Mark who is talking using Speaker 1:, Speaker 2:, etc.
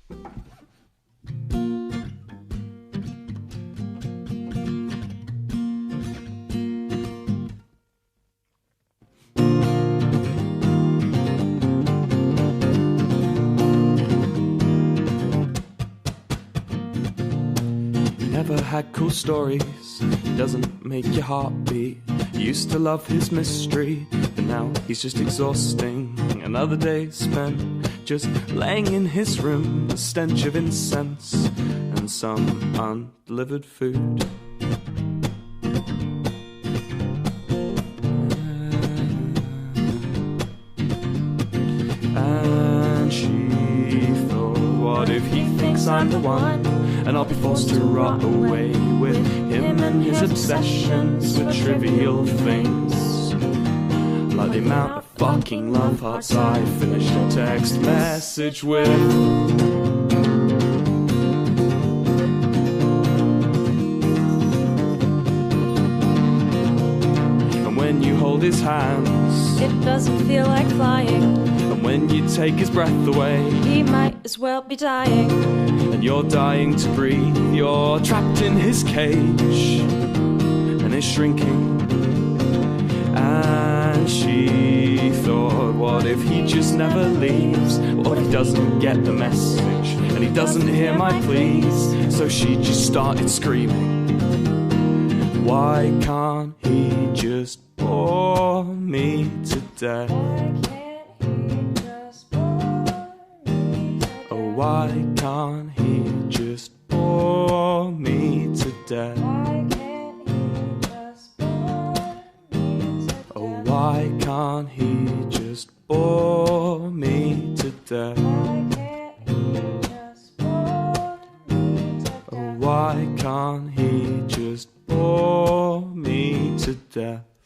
Speaker 1: Never had cool stories, he doesn't make your heart beat. He used to love his mystery, but now he's just exhausting. Another day spent just laying in his room, the stench of incense and some undelivered food. And she thought, what if he thinks I'm the one? And I'll be forced to rot away with him and his obsessions with trivial things, like the amount of fucking love hearts I finished a text message with. And when you hold his hands,
Speaker 2: it doesn't feel like flying.
Speaker 1: And when you take his breath away,
Speaker 2: he might as well be dying.
Speaker 1: And you're dying to breathe, you're trapped in his cage, and it's shrinking. And she thought, what if he just never leaves? What if he doesn't get the message, and he doesn't hear my pleas? So she just started screaming, why can't he just bore me to death? Why can't he just bore me to death? Oh, why can't he just bore me to death? Oh, why can't he just bore me to death?